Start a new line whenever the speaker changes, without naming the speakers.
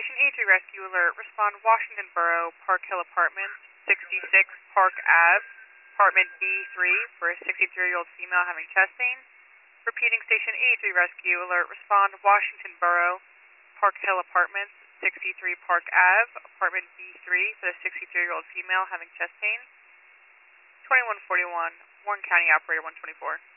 Station 83 Rescue Alert. Respond Washington Borough, Park Hill Apartments, 66 Park Ave, Apartment B3 for a 63-year-old female having chest pain. Repeating Station 83 Rescue Alert. Respond Washington Borough, Park Hill Apartments, 63 Park Ave, Apartment B3 for the 63-year-old female having chest pain. 2141, Warren County Operator 124.